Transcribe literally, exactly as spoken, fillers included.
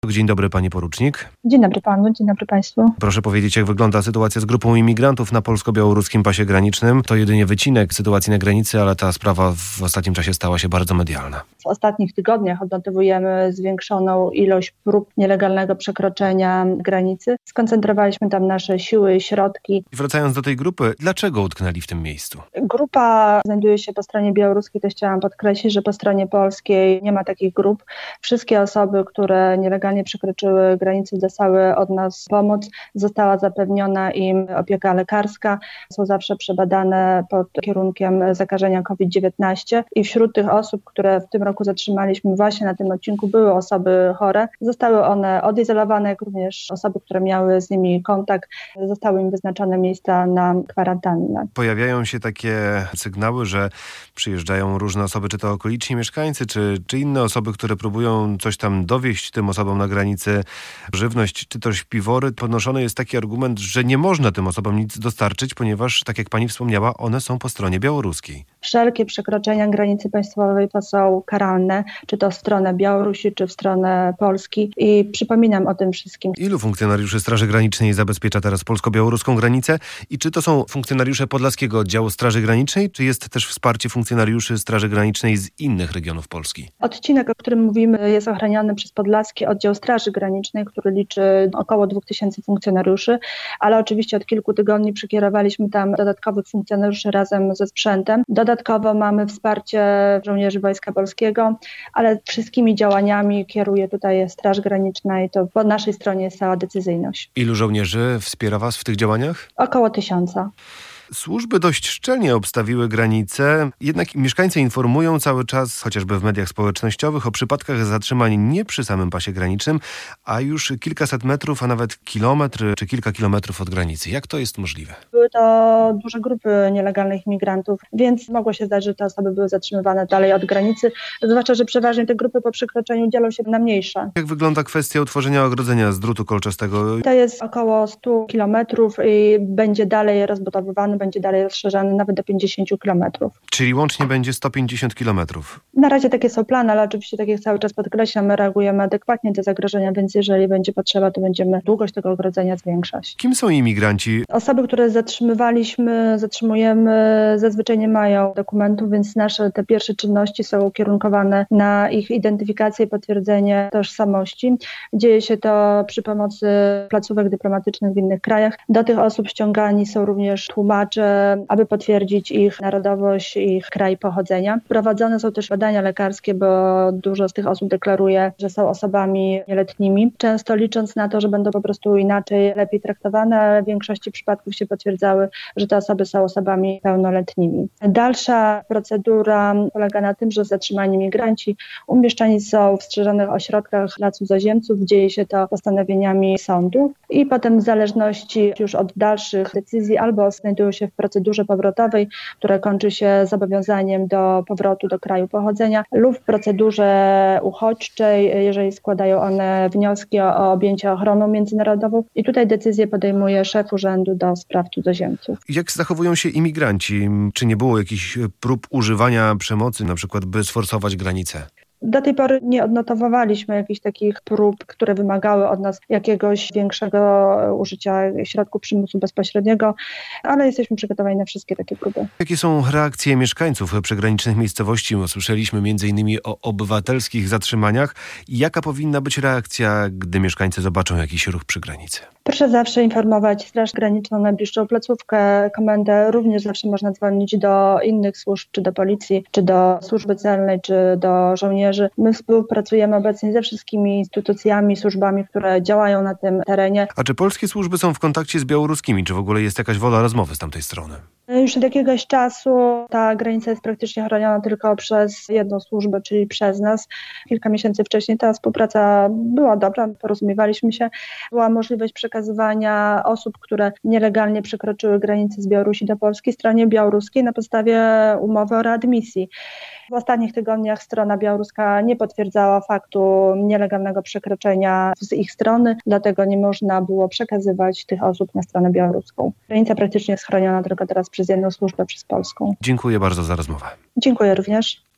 Dzień dobry, pani porucznik. Dzień dobry panu, dzień dobry państwu. Proszę powiedzieć, jak wygląda sytuacja z grupą imigrantów na polsko-białoruskim pasie granicznym. To jedynie wycinek sytuacji na granicy, ale ta sprawa w ostatnim czasie stała się bardzo medialna. W ostatnich tygodniach odnotowujemy zwiększoną ilość prób nielegalnego przekroczenia granicy. Skoncentrowaliśmy tam nasze siły i środki. I wracając do tej grupy, dlaczego utknęli w tym miejscu? Grupa znajduje się po stronie białoruskiej, to chciałam podkreślić, że po stronie polskiej nie ma takich grup. Wszystkie osoby, które nielegalnie przekroczyły granicę, dostały od nas pomoc. Została zapewniona im opieka lekarska. Są zawsze przebadane pod kierunkiem zakażenia kowid dziewiętnaście i wśród tych osób, które w tym roku zatrzymaliśmy właśnie na tym odcinku, były osoby chore. Zostały one odizolowane, jak również osoby, które miały z nimi kontakt. Zostały im wyznaczone miejsca na kwarantannę. Pojawiają się takie sygnały, że przyjeżdżają różne osoby, czy to okoliczni mieszkańcy, czy, czy inne osoby, które próbują coś tam dowieść tym osobom na granicy, żywność, czy też piwory. Podnoszony jest taki argument, że nie można tym osobom nic dostarczyć, ponieważ, tak jak pani wspomniała, one są po stronie białoruskiej. Wszelkie przekroczenia granicy państwowej to są karalne, czy to w stronę Białorusi, czy w stronę Polski. I przypominam o tym wszystkim. Ilu funkcjonariuszy Straży Granicznej zabezpiecza teraz polsko-białoruską granicę? I czy to są funkcjonariusze Podlaskiego Oddziału Straży Granicznej, czy jest też wsparcie funkcjonariuszy Straży Granicznej z innych regionów Polski? Odcinek, o którym mówimy, jest ochraniany przez Podlaski Oddział Straży Granicznej, który liczy około dwóch tysięcy funkcjonariuszy, ale oczywiście od kilku tygodni przekierowaliśmy tam dodatkowych funkcjonariuszy razem ze sprzętem. Dodatkowo mamy wsparcie żołnierzy Wojska Polskiego, ale wszystkimi działaniami kieruje tutaj Straż Graniczna i to po naszej stronie jest cała decyzyjność. Ilu żołnierzy wspiera was w tych działaniach? Około tysiąca. Służby dość szczelnie obstawiły granice, jednak mieszkańcy informują cały czas, chociażby w mediach społecznościowych, o przypadkach zatrzymań nie przy samym pasie granicznym, a już kilkaset metrów, a nawet kilometr czy kilka kilometrów od granicy. Jak to jest możliwe? Były to duże grupy nielegalnych imigrantów, więc mogło się zdarzyć, że te osoby były zatrzymywane dalej od granicy, zwłaszcza, że przeważnie te grupy po przekroczeniu dzielą się na mniejsze. Jak wygląda kwestia utworzenia ogrodzenia z drutu kolczastego? To jest około stu kilometrów i będzie dalej rozbudowywany, będzie dalej rozszerzany nawet do pięćdziesięciu kilometrów. Czyli łącznie będzie sto pięćdziesiąt kilometrów. Na razie takie są plany, ale oczywiście, tak jak cały czas podkreślam, my reagujemy adekwatnie do zagrożenia, więc jeżeli będzie potrzeba, to będziemy długość tego ogrodzenia zwiększać. Kim są imigranci? Osoby, które zatrzymywaliśmy, zatrzymujemy, zazwyczaj nie mają dokumentów, więc nasze te pierwsze czynności są ukierunkowane na ich identyfikację i potwierdzenie tożsamości. Dzieje się to przy pomocy placówek dyplomatycznych w innych krajach. Do tych osób ściągani są również tłumacze, aby potwierdzić ich narodowość, ich kraj pochodzenia. Prowadzone są też badania lekarskie, bo dużo z tych osób deklaruje, że są osobami nieletnimi. Często licząc na to, że będą po prostu inaczej, lepiej traktowane, ale w większości przypadków się potwierdzały, że te osoby są osobami pełnoletnimi. Dalsza procedura polega na tym, że zatrzymani migranci umieszczani są w strzeżonych ośrodkach dla cudzoziemców. Dzieje się to postanowieniami sądu i potem w zależności już od dalszych decyzji albo znajdują się w procedurze powrotowej, która kończy się zobowiązaniem do powrotu do kraju pochodzenia, lub w procedurze uchodźczej, jeżeli składają one wnioski o, o objęcie ochroną międzynarodową. I tutaj decyzję podejmuje szef Urzędu do Spraw Cudzoziemców. Jak zachowują się imigranci? Czy nie było jakichś prób używania przemocy, na przykład by sforsować granicę? Do tej pory nie odnotowaliśmy jakichś takich prób, które wymagały od nas jakiegoś większego użycia środków przymusu bezpośredniego, ale jesteśmy przygotowani na wszystkie takie próby. Jakie są reakcje mieszkańców przygranicznych miejscowości? Słyszeliśmy między innymi o obywatelskich zatrzymaniach. Jaka powinna być reakcja, gdy mieszkańcy zobaczą jakiś ruch przy granicy? Proszę zawsze informować Straż Graniczną, najbliższą placówkę, komendę. Również zawsze można dzwonić do innych służb, czy do policji, czy do służby celnej, czy do żołnierzy. My współpracujemy obecnie ze wszystkimi instytucjami, służbami, które działają na tym terenie. A czy polskie służby są w kontakcie z białoruskimi? Czy w ogóle jest jakaś wola rozmowy z tamtej strony? Już od jakiegoś czasu ta granica jest praktycznie chroniona tylko przez jedną służbę, czyli przez nas. Kilka miesięcy wcześniej ta współpraca była dobra, porozumiewaliśmy się. Była możliwość przekazywania osób, które nielegalnie przekroczyły granicę z Białorusi do Polski stronie białoruskiej na podstawie umowy o readmisji. W ostatnich tygodniach strona białoruska nie potwierdzała faktu nielegalnego przekroczenia z ich strony, dlatego nie można było przekazywać tych osób na stronę białoruską. Granica praktycznie jest chroniona tylko teraz przez jedną służbę, przez polską. Dziękuję bardzo za rozmowę. Dziękuję również.